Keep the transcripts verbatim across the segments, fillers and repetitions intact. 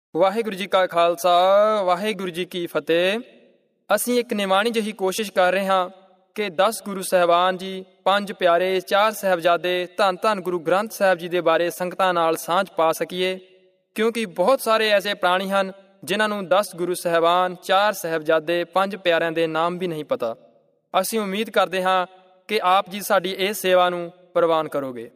ਵਾਹਿਗੁਰੂ ਜੀ ਕਾ ਖਾਲਸਾ, ਵਾਹਿਗੁਰੂ ਜੀ ਕੀ ਫਤਿਹ। ਅਸੀਂ ਇੱਕ ਨਿਮਾਣੀ ਜਿਹੀ ਕੋਸ਼ਿਸ਼ ਕਰ ਰਹੇ ਹਾਂ ਕਿ ਦਸ ਗੁਰੂ ਸਾਹਿਬਾਨ ਜੀ, ਪੰਜ ਪਿਆਰੇ, ਚਾਰ ਸਾਹਿਬਜ਼ਾਦੇ, ਧੰਨ ਧੰਨ ਗੁਰੂ ਗ੍ਰੰਥ ਸਾਹਿਬ ਜੀ ਦੇ ਬਾਰੇ ਸੰਗਤਾਂ ਨਾਲ ਸਾਂਝ ਪਾ ਸਕੀਏ, ਕਿਉਂਕਿ ਬਹੁਤ ਸਾਰੇ ਐਸੇ ਪ੍ਰਾਣੀ ਹਨ ਜਿਨ੍ਹਾਂ ਨੂੰ ਦਸ ਗੁਰੂ ਸਾਹਿਬਾਨ, ਚਾਰ ਸਾਹਿਬਜ਼ਾਦੇ, ਪੰਜ ਪਿਆਰਿਆਂ ਦੇ ਨਾਮ ਵੀ ਨਹੀਂ ਪਤਾ। ਅਸੀਂ ਉਮੀਦ ਕਰਦੇ ਹਾਂ ਕਿ ਆਪ ਜੀ ਸਾਡੀ ਇਸ ਸੇਵਾ ਨੂੰ ਪ੍ਰਵਾਨ ਕਰੋਗੇ।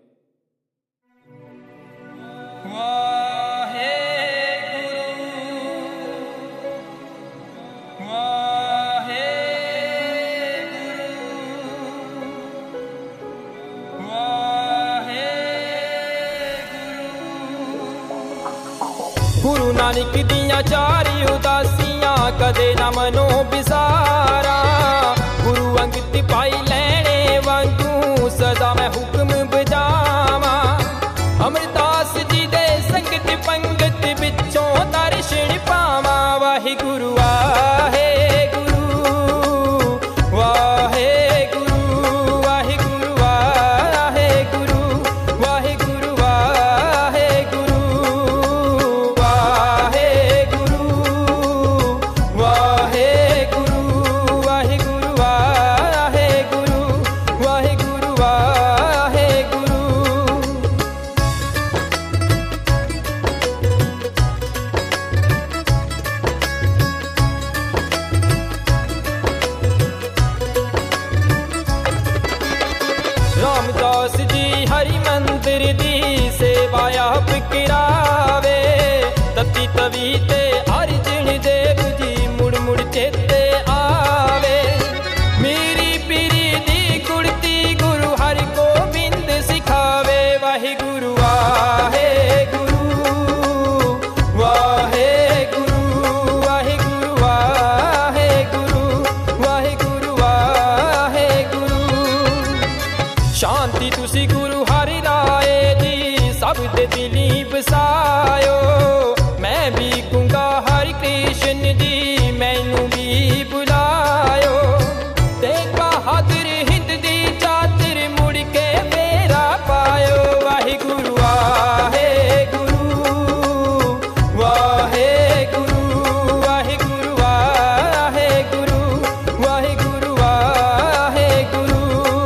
ਗੁਰੂ ਨਾਨਕ ਦੀਆਂ ਚਾਰੀ ਉਦਾਸੀਆਂ ਕਦੇ ਨਾ ਮਨੋ ਬਿਸਾਰਾ, ਗੁਰੂ ਅੰਗਿਤ ਪਾਈ ਲੈਣੇ ਵਾਂਗੂ ਸਦਾ ਮੈਂ ਹੁਕਮ ਬਜਾਵਾਂ। ਅਮਰਦਾਸ ਜੀ ਦੇ ਸੰਗਤ ਪੰਗਤ ਵਿੱਚੋਂ ਦਰਸ਼ਨ ਪਾਵਾਂ। ਵਾਹਿਗੁਰੂ ਵਾਹਿਗੁਰੂ ਵਾਹਿਗੁਰੂ ਵਾਹਿਗੁਰੂ ਵਾਹਿਗੁਰੂ ਵਾਹਿਗੁਰੂ ਵਾਹਿਗੁਰੂ ਰਾਮਦਾਸ ਜੀ ਹਰੀ ਮੰਦਿਰ ਦੀ ਸੇਵਾ ਆਪ ਕਰਾਵੇ। ਤਤੀ ਤਵੀ ਤੇ ਅਰਜਨ ਦੇਵ ਜੀ ਮੁੜ ਮੁੜ ਚੇਤੇ ਆਵੇ। ਮੇਰੀ ਪੀਰੀ ਦੀ ਗੁੜਤੀ ਗੁਰੂ ਹਰਿ ਗੋਬਿੰਦ ਸਿਖਾਵੇ। ਵਾਹਿਗੁਰੂ ਵਾਹਿਗੁਰੂ ਵਾਹਿਗੁਰੂ ਵਾਹਿਗੁਰੂ ਵਾਹਿਗੁਰੂ ਵਾਹਿਗੁਰੂ ਵਾਹਿਗੁਰੂ। ਸ਼ਾਂਤੀ ਤੁਸੀਂ ਗੁਰੂ ਹਰਿ ਰਾਏ ਦੀ ਸਭ ਦੇ ਦਿਲੀ ਵਸਾਇਓ। ਮੈਂ ਵੀ ਕਹੂੰਗਾ ਹਰਿ ਕ੍ਰਿਸ਼ਨ ਜੀ ਮੈਨੂੰ ਵੀ ਬੁਲਾਇਓ। ਤੇ ਬਹਾਦਰ ਹਿੰਦ ਦੀ ਚਾਦਰ ਮੁੜ ਕੇ ਫੇਰਾ ਪਾਇਓ। ਵਾਹਿਗੁਰੂ ਵਾਹਿਗੁਰੂ ਵਾਹਿਗੁਰੂ ਵਾਹਿਗੁਰੂ ਵਾਹਿਗੁਰੂ ਵਾਹਿਗੁਰੂ ਵਾਹਿਗੁਰੂ।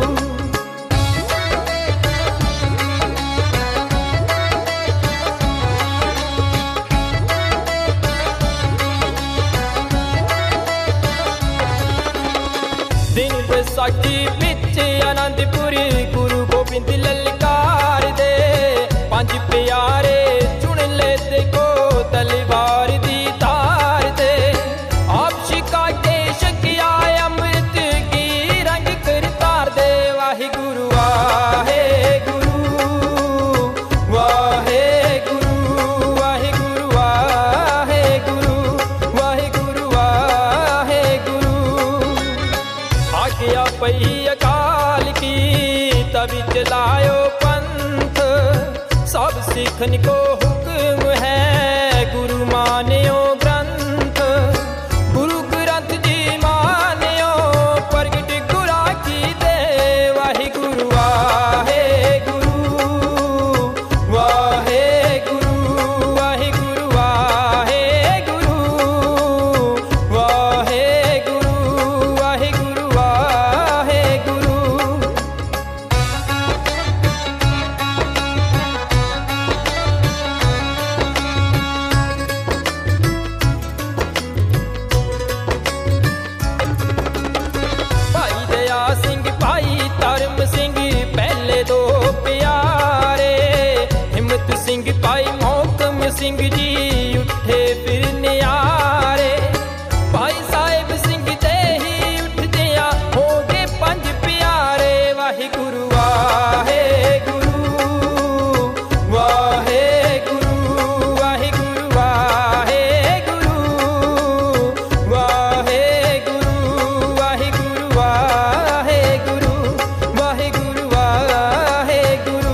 ਦਿਨ ਵਿਸਾਖੀ ਵਿੱਚ ਆਨੰਦਪੁਰ ਗੁਰੂ ਗੋਬਿੰਦ ਲਲਕਾਰ ਦੇ। ਪੰਜ ਪਿਆਰੇ ਚੁਣ ਲੈ ਦੇਖੋ ਤਲਵਾਰ ਦੀ ਧਾਰ ਦੇ। ਆਪ ਛਿਕਾ ਕੇ ਛਕਿਆ ਅੰਮ੍ਰਿਤ ਕੀ ਰੰਗ ਕਰਤਾਰ ਦੇ। ਵਾਹਿਗੁਰੂ ਵਾਹਿਗੁਰੂ ਵਾਹਿਗੁਰੂ ਵਾਹਿਗੁਰੂ ਵਾਹਿਗੁਰੂ ਵਾਹਿਗੁਰੂ ਵਾਹਿਗੁਰੂ। ਆਗਿਆ ਪਈ ਅਕਾਲ ਕੀ ਤਵੀ ਚਲਾਇਓ ਪੰਥ। ਸਭ ਸਿੱਖਨ ਕੋ ਹੁਕਮ ਹੈ ਗੁਰੂ ਮਾਨਿਓ ਗ੍ਰੰਥ। ਗੁਰੂ ਗ੍ਰੰਥ ਜੀ ਮਾਨਿਓ ਪ੍ਰਗਟ ਗੁਰਾਂ ਕੀ ਦੇ। ਵਾਹਿਗੁਰੂ ਵਾਹਿਗੁਰੂ ਵਾਹਿਗੁਰੂ ਵਾਹਿਗੁਰੂ ਵਾਹਿਗੁਰੂ ਵਾਹਿਗੁਰੂ ਵਾਹਿਗੁਰੂ ਵਾਹਿਗੁਰੂ। ਭਾਈ ਦਇਆ ਸਿੰਘ, ਭਾਈ ਧਰਮ ਸਿੰਘ ਪਹਿਲੇ ਦੋ ਪਿਆਰੇ। ਹਿੰਮਤ ਸਿੰਘ, ਭਾਈ ਮੋਹਕਮ ਸਿੰਘ ਜੀ ਉੱਠੇ ਫਿਰ ਨਿਆਰੇ। ਭਾਈ ਸਾਹਿਬ ਸਿੰਘ ਤੇ ਹੀ ਉੱਠਦਿਆਂ ਹੋ ਗਏ ਪੰਜ ਪਿਆਰੇ। ਵਾਹਿਗੁਰੂ ਵਾਹਿਗੁਰੂ ਵਾਹਿਗੁਰੂ ਵਾਹਿਗੁਰੂ ਵਾਹਿਗੁਰੂ ਵਾਹਿਗੁਰੂ ਵਾਹਿਗੁਰੂ ਵਾਹਿਗੁਰੂ ਵਾਹਿਗੁਰੂ ਵਾਹਿਗੁਰੂ।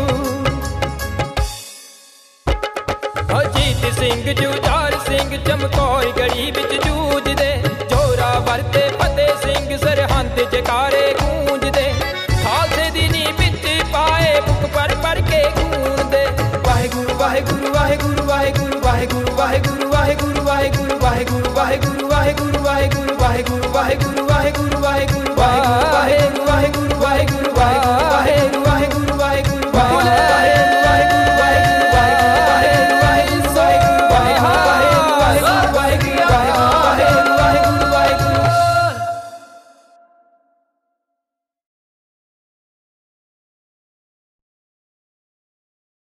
ਅਜੀਤ ਸਿੰਘ, ਜੁਝਾਰ ਸਿੰਘ, ਚਮਕੌਰ ਗੜੀ ਵਿੱਚ ਜੂਝਦੇ। ਜ਼ੋਰਾਵਰ ਤੇ ਫਤਿਹ ਸਿੰਘ ਸਰਹੰਦ ਜਕਾਰੇ ਗੂੰਜਦੇ। ਖਾਲਸੇ ਦੀ ਨੀਂਹ ਵਿੱਚ ਪਾਏ ਬੁੱਕ ਪੜ੍ਹ ਪੜ੍ਹ ਕੇ ਗੂੰਜਦੇ। ਵਾਹਿਗੁਰੂ ਵਾਹਿਗੁਰੂ ਵਾਹਿਗੁਰੂ ਵਾਹਿਗੁਰੂ ਵਾਹਿਗੁਰੂ ਵਾਹਿਗੁਰੂ ਵਾਹਿਗੁਰੂ ਵਾਹਿਗੁਰੂ ਵਾਹਿਗੁਰੂ ਵਾਹਿਗੁਰੂ ਵਾਹਿਗੁਰੂ ਵਾਹਿਗੁਰੂ ਵਾਹਿਗੁਰੂ ਵਾਹਿਗੁਰੂ